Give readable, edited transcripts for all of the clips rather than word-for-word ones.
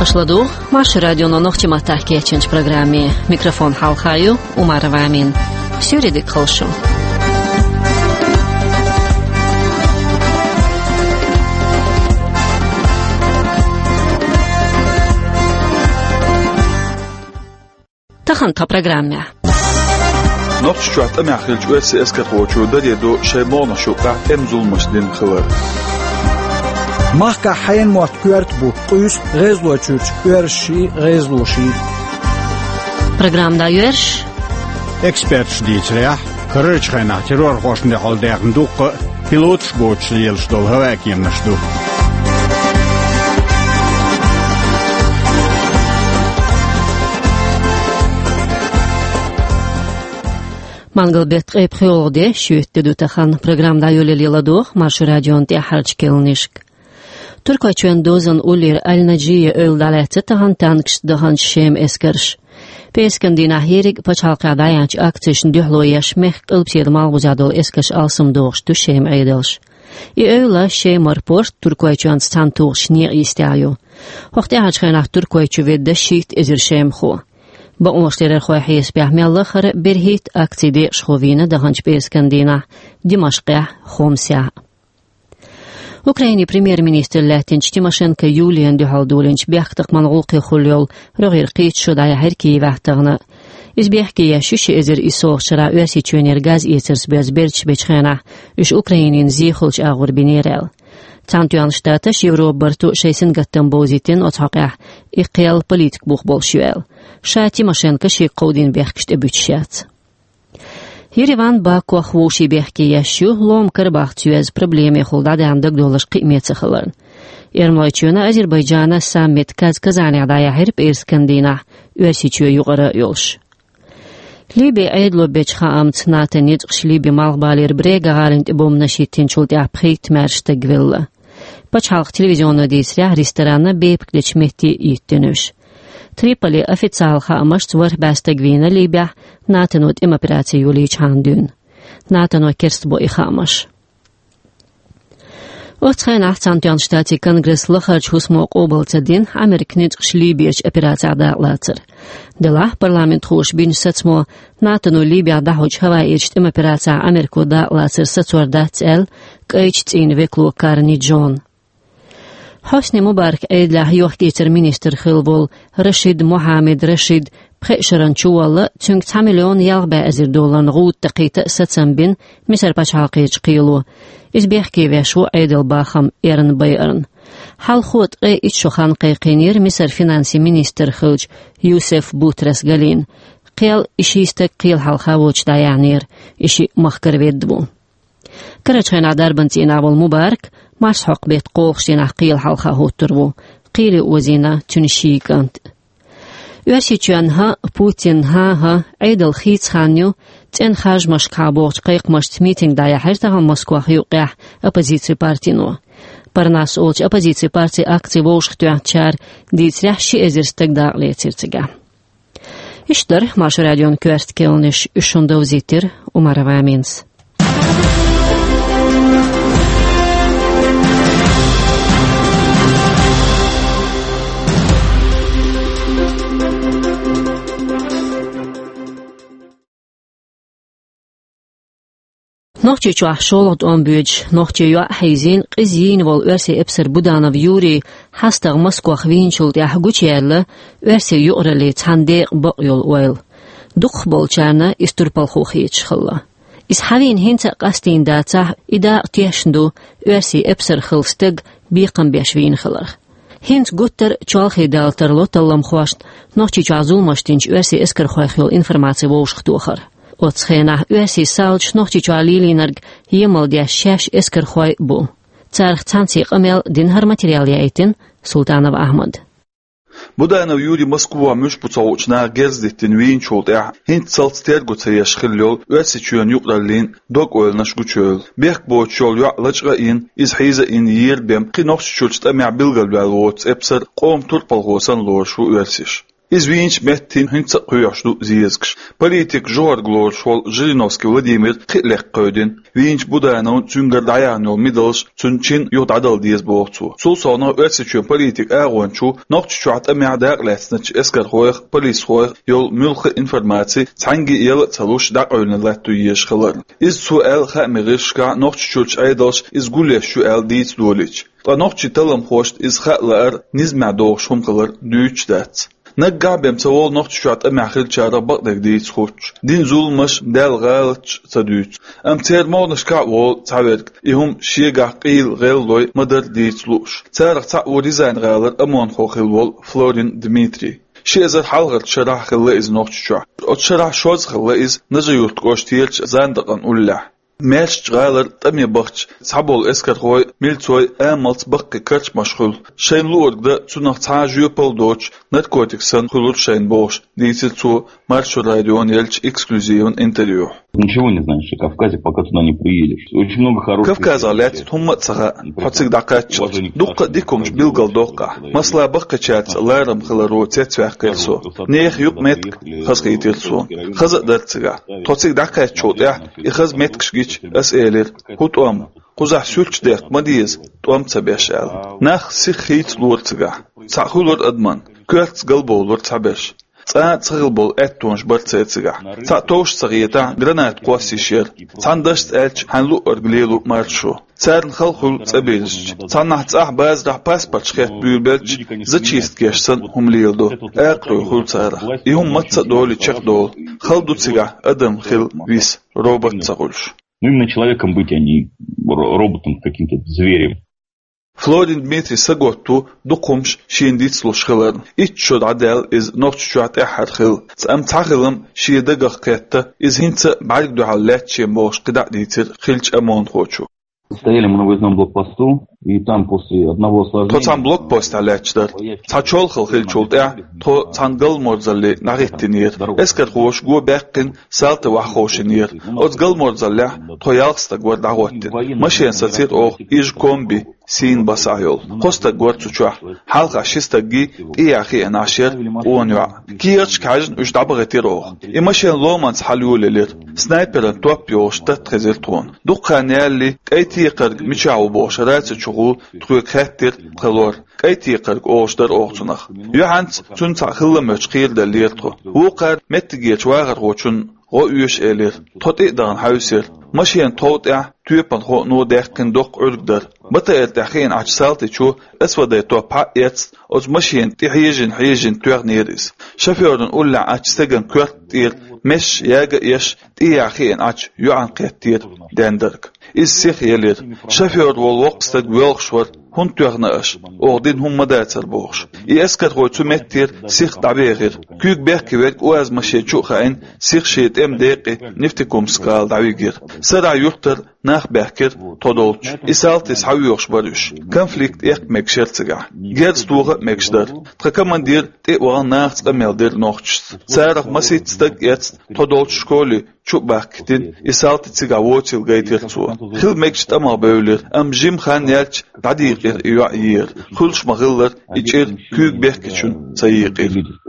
Ашладу, Маша радиону ногти матахки ячинч программе. Микрофон халхаю, Умарова Амин. Все редик халшу. Тахан-та программе. Ногти чуат амяхилч уэси эскатхочу дареду шеймона шука эмзулмуслин хылар. Mahka hayn muat küert bu quyus rezlo çürç örşi rezloşi. Programda yörş Expert diyeceğiz. Kırıç kaynak terör hoşunda haldeğin duqı pilot şboçlu yelşdol hava kiyemnişdu. Mangalbet qeypxiyolde şüyette dutaxan programda yöleliladuq Marşı radion te harç kelnişk. Türkçen dozan ulir al-Najiye öldalati tahan tankş dahan şem eskerş. Peskandina herik paçalqa dayanç akçışın dühloyaş meh qılpsiyad malguzadol eskerş alsım doğuştu şem eydilş. Öyle şemar post Türkçen stantuq şniq istayo. Hoqti haçxanaq Türkçe vedde şit ezir şem xo. Ba onşterer xoy his behmel xar berhit aktside şxovina dahanç peskandina Dimashqa Xomsa. Ukrayni premier-ministr Latinch Timoshenko Yulian duhaldulinch bextaq manğulqi xulyol rogir qit şudaya herki vaqtagna. İzbexki şushi ezir isoqchara ösi çöner gaz etirs bezberch bechxana üş Ukraynin zixulch ağır binerel. Tantuyan ştataş Evropbartu şeysin gattan bozitin otaqah iqyal politik buq bolşuel. Şa Timoshenko şi qodin bexkişte bütşat. Yerevan Baku xvoshi bexki yaşu lom Qarabağ tüyez problemi xulda dandag dolaş qiymeti xılın. Ermoyçuna Azerbaycana sammit Kazanada herb erskandina ösiçü yuqara yolş. Libi aydlo bechxa amt natanit xlibi malbalir brega galint bomnashitin chulti apxit marshta gvilla. Paçhalq televizyonu disra restorana bepkleç mehti yittinüş. Tripoli официал хамаш цвар бастагвина Либя натанут им операцию лич хандун. Натано керстбо и хамаш. Отхайнах Цантян штати конгресс лахарч хусмоқ облцадин Америкнит шлибиеч операция даалатыр. Дела парламент хуш бин сацмо натано Либя дахоч хаваичт им операция Америку даалатыр сацварда цел кайчт ин веклу карни Джон. Hosni Mubarak eydlah yoxgetir minister xilvol Rashid Mohamed Rashid pxesharan chuwalla çünk 10 milyon yalba azir dolan gud taqita satsan bin misar paçaqich qilu izbexki ve şu eydel baxam erin bayarın hal xut iç şoxan qayqinir misar finansi minister xilj Yusuf Butras Galin qil işiste qil halxavoch dayanir işi mahkar vedbu Karaçana darbantina vol Mubarak Masxoq bet qoqsina qil halqa hoturvu qili wazina tunishikant Ösiçanha Putin ha aydal xitsxanyo tsen xajmash qaboq qayqmash meeting daya hertaga Moskva yuqah opozisiya partino Parnas olch opozisiya parti aktiv oşqtüçar ditsrah şi ezirstagda letirtiga İşdir Maş radion kvertkelnish üşunda uzitir Umarova Amins Noqçi çuah şolot onbüj, noqçi yuah hayzin qizyin vol örsi epsir Budanov Yuri hastaq Moskva xvinchult yah guçerli örsi yuqrali tandeq baqyol oil. Duq bolçarna isturpal xoxi çıxılla. Is havin hinta qastin data ida tiexndu örsi epsir xilstig biqam beşvin xılar. Hint gutter çalxi daltar lotallam xoşt, noqçi çazulmaştinç örsi eskir xoyxyol informatsiya voşqtuxar. Otxena ösi salch noqçi çalilinarg yemaldia şaş eskir xoy bu. Çarx tansiq amel dinhar materialiyaitin Sultanov Ahmad. Budanov Yuri Moskva müş buçauçna gezdettin veyin çolda hint saltster gotsayaş xillol ösi çön yuqrallin dog olnaş guçöl. Bek boçol yuqlaçqa in izhiza in yerbem qinoqç çolçta ma'bilgal valot epsar qom turpal hosan lor şu örsiş. Извинч метин хинца куяшду зиезгш. Политик Жорглор шол Жириновский Владимир хитлек койдин. Винч буданон цунгар даянол мидалш цунчин юдадал диез боғцу. Сул сона өтсечен политик ағуанчу ноқчуат амиадақ ләтснач эскар хоях, полис хоях, йол мülхы информации цанги ел цалуш дақ ойналатту ешхалар. Из суэл хамиришка ноқчуч айдалш из гулешу эл диц долич. Ноқчи талам хошт из хатлар низмя доғшум қылар дүйч дәц. نقع بمسوول نقطشات أمعخل شارع بقدك ديت خوش دين زولمش دال غالش صدوت أم تير مونش كعوال تعبرك إهم شيقع قيل غيلوي مدر ديت لوش تارق تعو ديزاين غالر أمان خوخيل وول فلورين ديميتري شيزر حلقة شرح خلا إز نقطشع أتشرح شوز خلا إز نجيوت قوشتيرش زاندقان أولح ماشت غالر تمي بخش صحبول اسكر خوي ميلتوي امالت بقى كرش مشغول شين لورد ده تنخ تاجيو بالدوش نتكوتكسن خلور شين بوش ديتل تو маршу радион Ельч эксклюзивен интервью. Ничего не знаешь о Кавказе, пока туда не приедешь. Очень много хороших... Кавказа летит هم цага حتسك دقاتش دقة ديكمش بيلقل دقة مسلا بقى شات لارم خلارو تتوح كيلسو نيخ يوق متك خزق يتيلسو خزق درتسغا توتسك دقاتش شوطيح يخز متكش جيش أسئلة هوت قزح سولش ديق مديز توام تبيشال ناخ سيخيت لورتسغا ساخولور أدمان كورتس قلبو لورتسابيش صغل بول اتونش برتسيتسغا توش صغيتا غرانات قواسيشير صندشت الچ هنلو ارغليلو مارشو царн халхул цабелж цаннах цах баз рах паспорт шхет бюлбелч зачист кешсан хумлилду акру хулцара ихум матца доли чехдол халдуцига адам хил вис робот цагульш. Ну именно человеком быть, а не роботом, каким-то зверем. فلورين دميتري سقوتو دقومش شين ديت سلوشخلر إتشود عدال إز نوتشوات أحد خل سأم تعغلم شي دقق كيتا إز هنت بعد دو علات شي موش قدع ديتر خلش أمان خوشو Стояли мы на выездном блокпосту, и там после одного осложнения... То цан блокпост алячдар. Цачол хилчулт то цангал морзали нагиттинир. Эскер хош го бэккин салта вахошинир. Оцгал морзалля то ялста гвардаготтин. Машин сацит ох иж комби син басайол. Хоста гвардчуча. Халга шистаги иахи анашер уонюа. Кирч кажн уж дабагатир ох. И машин ломанс халюлелир. Снайперен топпиош таттхезелтон. Дукханялли كيتيقرق مشاو بوش راتس شغول تخوك خاتر قلور كيتيقرق اوشدر اوغتنخ يوحانت تنسع خلمش خير دليرتو وقار متجيش واغر غوچن غو يوش إلير توتي دان حوسير ماشيان توتع تيبان خو نو داخن دوق عرقدر متى التحين عجسالتي شو اسودي تو باقيتس اوز ماشيان تحيجن توغنيريس شافيورن أولا عجساقن كورتير مش ياغا يش تياخين عج يوعن قيتير داندرك السيخ يلير شافيور والوقستك ويلخشور هون توغناش اوغدين هم مداتر بوغش ياسكر غو تمتير سيخ دعبيغير كيوك بيحكي ويك اوز ماشي شوخاين سيخ شيت ام ديقي نفتكم سكال دعويغير سرع يوختر ناخ بيحكر تودولش إسالتس حويوش باروش كونفليكت إيق مكشرتسغا جيرز توغا مكشدر تخكمان دير تيوغان ناخت أميل دير نوخشت سارخ مسيتستك يتس تودولش شكولي شو باكتين إسالتسغا ووتيل غيتير توا خل مكشت أما بولير أم جيم خان يالش داديغير إيوعير خلش مغلر إيجير كيوك بيحكيشون سييقير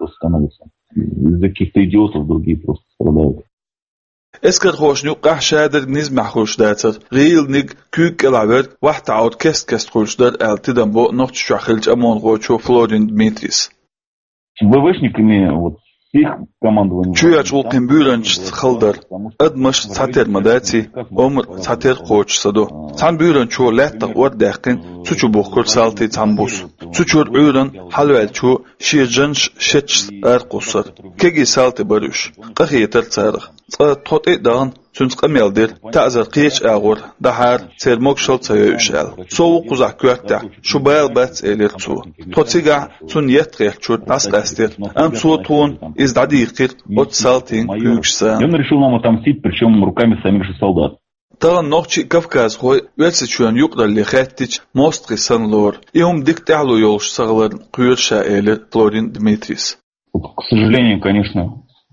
из-за каких-то идиотов другие просто страдают. اسكر خوش نوقع شادر نزمع خوش داتر غيل نيق كيوك العبر واحد عود كست خوش دار التدم بو نوخش شاخلج أمان غوشو فلورين دميتريس ВВшниками вот их командование شو يجول كمبيرنش خلدر أدمش ساتر مداتي عمر ساتر خوش صدو تان بيرن شو لاتق ورداقين تشو بوخور سالتي تنبوس تشور عيرن حلوال شو شيرجنش شتش أرقصر كيجي سالتي بروش قخيتر تارخ توتي دان تنسق ميلدر تعزر قيش أغور دهار سيرموك شل تيوشال سو قزح كوكتا شو بايل بات إلير تو توتيغا تن يتغير شو تاسقاستر أم سو تون إز داديقير от سالتين كوكشسان Он решил нам отомстить, причем руками самих же солдат. ترى نوخشي كافكاز خوي ويلسيتشون يقدر اللي خاتتش موستقي سنلور يوم ديك تعلو يولش صغلر قيور شائلر فلورين دميتريس. К сожалению, конечно,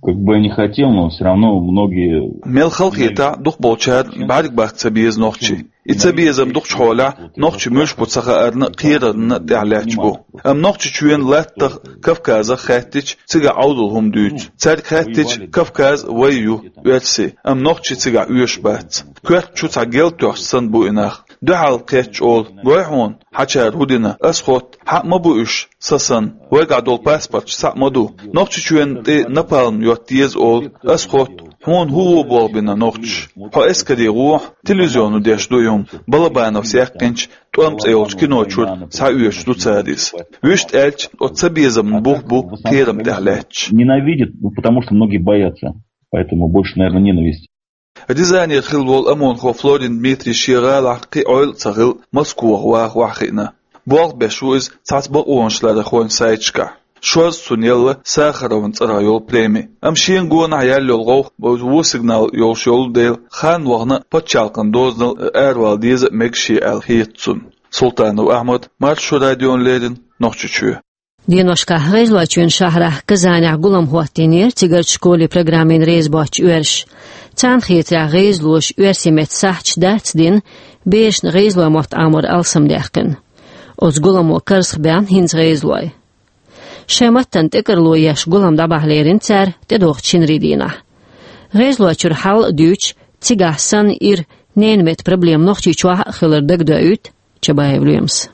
Как бы я не хотел, но все равно многие... Мел халкита дух болчар барик бахт сабиез нохчи. İtsabiyezam duq çola noqchi mush butsaqa arna qiyarna ta'lachbu. Am noqchi chuyen latta Kafkaza khattich tsiga awdulhum düt. Tsar khattich Kafkaz wayu yatsi. Am noqchi tsiga uyshbat. Kurt chutsa geltosan bu inaq. Duhal qech ol goyhon hachar hudina askhot haqma bu ish sasan waqadul passport saqmadu. Noqchi chuyen te napaln yottiz ol askhot هون هو بوبنا نوتش ها اسكدي روح تلفزيونو ديشدويوم балабанов сяққинч туамц эйлч киночур саүйш дуцадис вишт элч отсабезам бухбу терам дахлач ненавидит, потому что многие боятся, поэтому больше, наверное, ненависть. дизайнер хилвол амон хо Флорин Дмитрий Ширал ахқи ойл цагил Москва вахина бол бешуз цацбо оншлада хон сайчка شوز سونيل ساخرون ترايول بليمي امشين غون عيال يلغو بو سيجنال يولشول ديل خان وغنا باتشالقن دوزنل اروال ديز مكشي الهيتسون سلطان احمد مارشو راديون ليدن نوخچچو دينوشكا ريزلوچون شهره كزانع غولم هوتينير تيگر شكولي برنامين ريز باچ يرش تان خيترا ريزلوش يرسيمت ساچ دات دين بيش ريزلو موت امور السم ديخن اوز غولم وكرس بان هينز ريزلوي شمتن تكرلويش غولم دباهليرين تر تدوخچين ريدينا ريزلوچور حال دوچ تيگاهسن اير نينمت проблем نوخچيچوا خلردك دوت چبايبليمس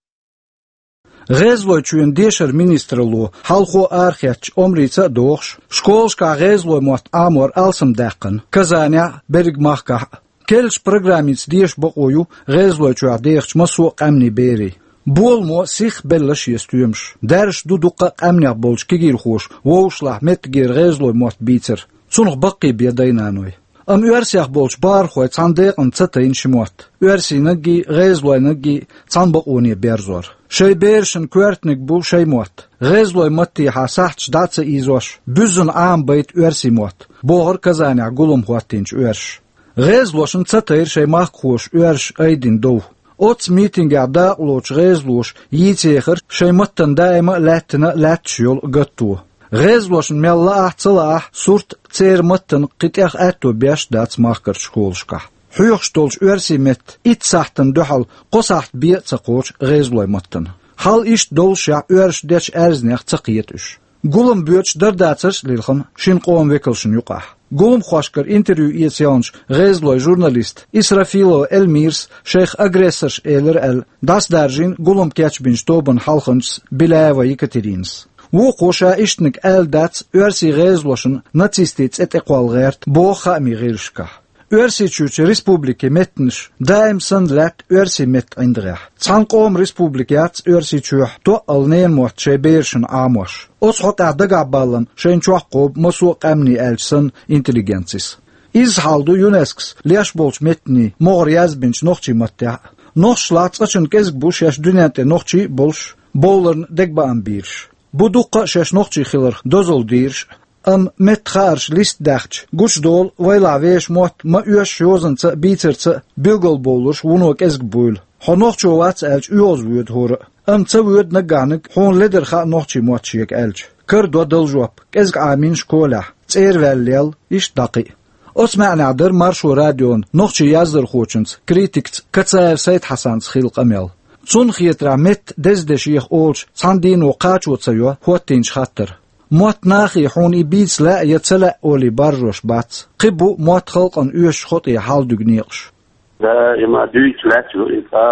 Rezločujen dešar ministralo halko arhech omrica dohš, školska rezlo mot amor alsam dekan, kazania bergmahka. Kelš programic deš bokoju rezločua dehč maso qamni beri. Bolmo sih bellash yestuyemš. Dersh duduqa qamni bolch kigir xoş, wowshlah metgir rezlo mot bitser. Sunuq baqi biadaynanoy. Am üersiyah bolch bar xoy tsandeqan tsatayn shimot. Üersinagi rezloynagi tsanboqoni berzor. Şey berşin kwertnik bu şey mot. Rezloy matti ha sahtç datsa izosh. Büzün am bayt üersimot. Boğur kazania gulum huatinç üerş. Rezloşun tsatayr şey mahkoş üerş aydin dov. Ots meetinga daqloç rezloş yitsekhir şey mattan daima lattina latşyol gattu. Rezloşun mella ahtsala surt tser mattan qitaq atto beş dats mahkar şkolşka. Hüyxstolç üersimet itsahtan duhal qosaht bi tsaqoç rezloy mattan. Hal iş dolşa üerş deç erznex tsaqiyet üş. Gulum büç dardatsers lilxin şin qom vekelşin yuqah. Gulum xoşkar interview etsyanç rezloy jurnalist İsrafilo Elmirs Şeyh agressors eler el dasdarjin gulum keçbin stoban halxınç Bilayeva Yekaterins. Wo qoşa iştnik eldats üersi rezloşun natsistits et eqvalgert bo xami girşka. Üersiçüç Respublike metniş daim sandlat üersi met indreh. Tsanqom Respublikats üersiçüh to alnen mot çeberşin amoş. Os hota dagaballan şençuq qob masu qamni elçsin intelligentsis. İz haldu UNESCO leşbolç metni moğr yazbinç noqçi matta. Noqşlat açın kezg bu şeş dünyate noqçi bolş bolern degban birş. Bu duqqa şeş noqçi xilir dozol dirş. Am metxarş list dachç guç dol vaylaveş mot ma üeş yozanca bitirca bilgol bolur wunok ezg bul honoqço wats elç üyoz wud hor am tsawud naganik hon leder kha noqçi motchik elç kır do daljop ezg amin şkola tservellel iş daqi osma'nadir marshu radion noqçi yazdır xoçunç kritik katsaev sayt hasan xilqamel Sun khietra met dezdeşih olç sandin o qaçotsayo hotinç khatter موت ناخي حون إبيتس لا يتسلأ أولي برش بات قبو موت خلقا إيش خطي حال دقنيقش لا إما دويت لا تلوئتا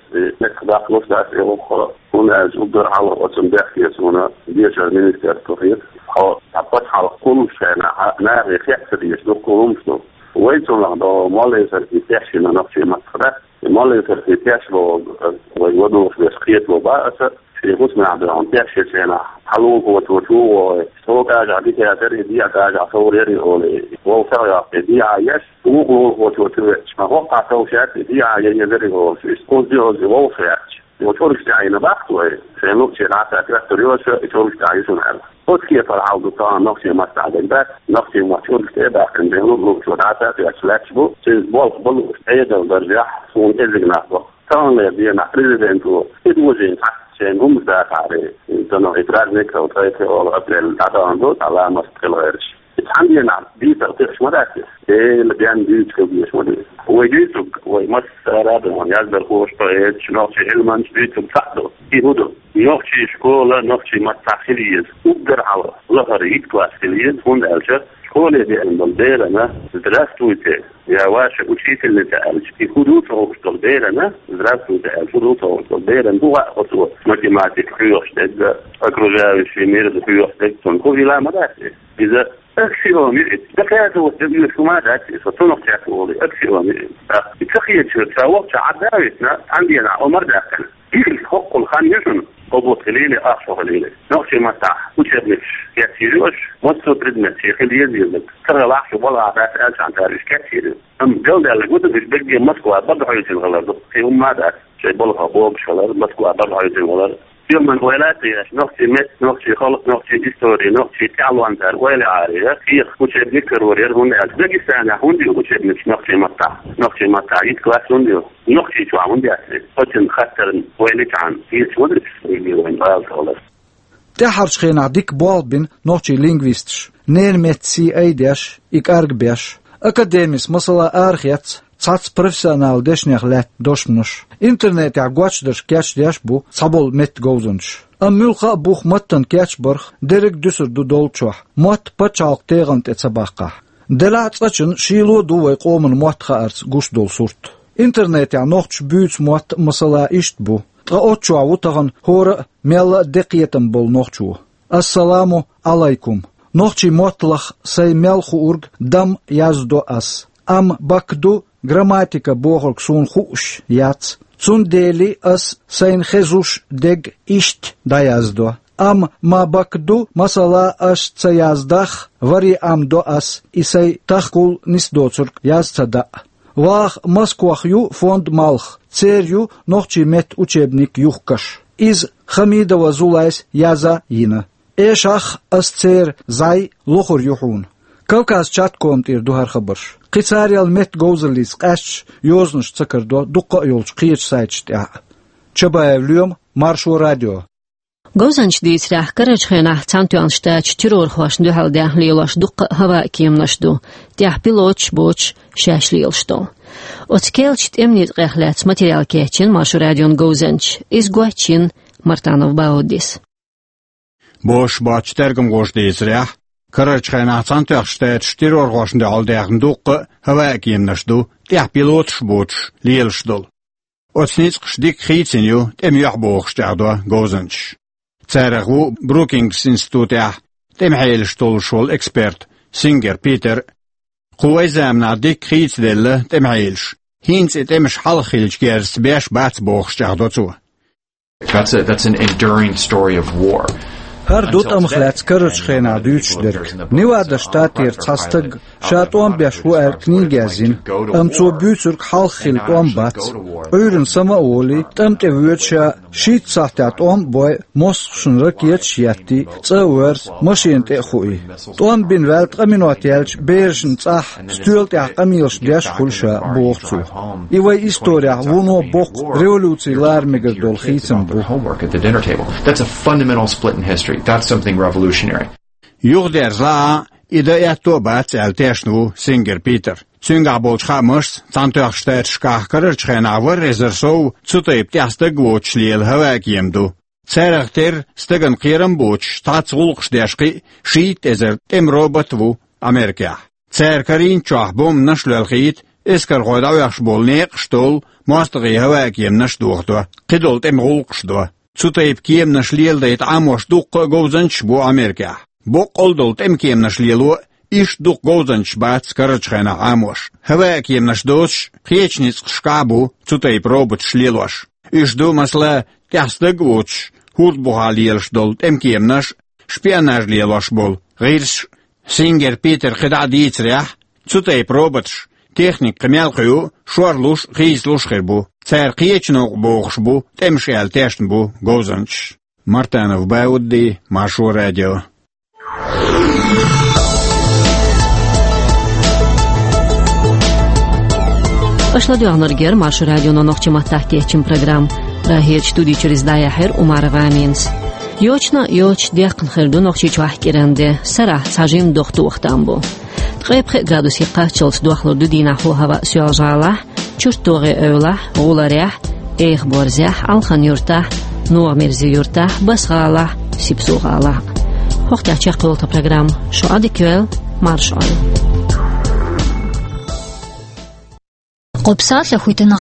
نكداق نفدات إيروخا هنا زودر على وطن داخل هنا ديجا المينيستير التوفيق حبت على كل شيء ناري خيحسر يشدو كلومشنو ويتو نغدو مالي سرقي تحشينا نفسي مصرح مالي سرقي تحشلو ويودو في سقيت وباءسر في غسنا عبد العنتاح شينا حلوه وتوتو وسوق اجا ديك يا دري دي اجا صوري اولي وفرا دي عايش وتوتو ما هو قاطو شات دي عايش دري هو في سكول دي هو وفرا وتورش عينا بحث في نقطه العسى تريوش تورش عايشون على وكيف العود طبعا نقطه ما استعدل بس نقطه ما تورش تبع عند نقطه العسى في اسلاكشبو بول بول ايده درجه فون ازغنا طبعا دي انا بريزيدنت ادوجين شيء هم ذاك عليه إنه إدراك نكرة وطريقة أو قبل الأدوان على مستقل غيرش عندي أنا ديت أطيش مدرسة اللي بيعمل ديت كبير مدرسة ويجيتك ويمس رابع ويازبر خوش طيب نوشي علمان ديت بتاعته يهودو نوشي شكولة نوشي مستعخلية وقدر على ظهريت كلاسكلية هون ألشة شكولة دي المبيرنا درستويته يا واشا وشيت اللي تقالش في خدوط وقت البيرنا درستويته الخدوط وقت البيرنا هو أخطوة ماتيماتيك خيوش تجد أكروجاوي في ميرد خيوش تجد تنكوه لا مدرسة إذا أكسيو ميرد دكاتة وتبني شما داتي ستنق تعتولي أكسيو ميرد تخيل شرطة وقت عداوتنا عندنا عمر داخل حق الخانيشن قبوط خليلي آخر خليلي نقشي متاح وشبنش كاتيريوش مصر بريدنا شيخ اليزيزك ترى لاحش ولا عباس ألش عن تاريش كاتيريو جلد على قد مش بقي مسكوا برضه يجين غلط في ماذا شيء بلغة بوب شغلات مسكوا برضه يجين غلط يوم من ولاتي نقشي مت نقشي خلق نقشي هيستوري نقشي تعلوان تار ويلي عارية كيخ وشب نكر ورير هون بقي سنة هوندي وشب نقشي متاح يتكلاس هوندي نقشي شو هوندي أسلي فتن خطر ويلي عن هيش مدرس وين باز خلاص تحرش خينا ديك بالبن نوشي لينغويستش نيرمت سي ايدش إك أرغبش أكاديميس مثلا أرخيت صارت بروفيسيونال دشنيخ لات دوشمنش إنترنت عقواتش دش كاتش ديش بو صابول مت جوزنش ملخا بوخ متن كاتش برخ ديرك دوسر دو دولتشوح مت بتشالق تيغنت اتسباقه دلات صچن شيلو دو ويقومن مت خارس گوش دول سورت إنترنت نوخش بيوت مت مثلا إشت بو تغوتشو عوتغن هور ميلا دقيتم بول نوخشو السلام عليكم نوخشي موتلخ سي ميلخو أرغ دم يازدو أس بكدو грамматика богорг сун хуш яц цун дели ас сайн хезуш дег ишт даяздо ма бакду масала аш цаяздах вари до ас исай тахкул нисдоцург язцада вах Москвахю фонд малх церью нохчи мет учебник юхкаш из Хамидова зулайс яза ина эшах ас цер зай лохур юхун Кавказ чатком тир духар хабарш قصاريال مت جوزليس قاش يوزنش تكردو دقة يولش قيش سايتشتها چبايف اليوم مارشو راديو جوزنش ديس راح كرج خينا تانتو انشتاج تيرور خوش دو هل ده ليلوش دقة هوا كيمنشدو تيح بيلوتش بوتش شاش ليلشتو وتكيلش تأمنيت غيخلات ماتريال كيتشن مارشو راديون جوزنش إز جواتشين مارتانوف باوديس بوش باتش ترجم غوش ديس راح كرج خينا تانتو انشتاج تيرور خوش دو هل ده دقة هوا كيمنشدو تيح بيلوتش بوتش ليلشدو وتنيتقش ديك خيتينيو تم يحبوخش تعدو جوزنش تارغو بروكينغز انستوتيا تم حيلش طول شول اكسبرت سينجر بيتر قوي زامنا ديك خيت دل تم حيلش هينز تمش حلخيلش جيرس بيش بات بوخش تعدو تو That's an enduring story of war. هر دوت أمخلات كرج خينا دوتش درك نواد شتاتير تستق شاتوان بيشو أركني جازين أمتو بيوترك حال خيلتوان بات أيرن سما أولي تمت ويتشا شيت ساحتاتوان بوي موسخشن ركيت شياتي تصورس ماشين تأخوي توان بين والت أمينواتيالش بيرشن تصح ستولت أقاميلش ديش خلشا بوغتو إيوي إستوريا ونو بوق ريولوتي لارميگر دول خيسن بو That's a fundamental split in history. That's something revolutionary. يغدر زا إذا يأتو بات التشنو سينجر بيتر سينجا بولش خامس تانتو أخشتات شكاح كرر شخينا ورزر سو تطيب تحستق ووتش ليل هواك يمدو سارغتر ستغن قيرم بوتش تاتسغولقش داشقي شيت ازر تم روبوت وو أمريكا ساركرين چاح بوم نشل الخيت اسكر غودا ويخش بول نيق شتول ماستغي هواك يمنش دوغدو قدول تم غولقش دو تطيب كيم نشليل ديت عموش دوق جوزنش بو أمريكا بو قلدل تم كيم نشليلو إيش دوق جوزنش بات سكرج خينا عموش هوا كيم نشدوش خيچنيس شكابو تطيب روبوت شليلوش إيش دو مسلا تحستقوش هود بوهاليلش دول تم كيم نش شبياناج ليلوش بول غيرش سينجر بيتر خدع ديت ريح تطيب روبوتش تكنيك قميال خيو شورلوش خيزلوش خيربو سار قيچنوق بوغش بو تمشيال تاشن بو جوزنش مارتانوف باودي مارشو راديو Ашладу Анаргер Маршо радио на ногче матах кечим программ. Рахет студии через Даяхер Умарова Аминс. يوچنا يوچ ديقن خردو نوخشي چوح كيرنده سرا ساجيم دوختو وقتامبو قيب خي غرادوسي قاچلت دوخلو دينا خو هوا سياجاله چورتوغي اوله غولاريح ايخ بورزيح الخن يرتاح نوع مرزي يرتاح بس غاله سيبسوغاله وقت اچقول تا програм شو اديكول مارشال قبصات لخويتنا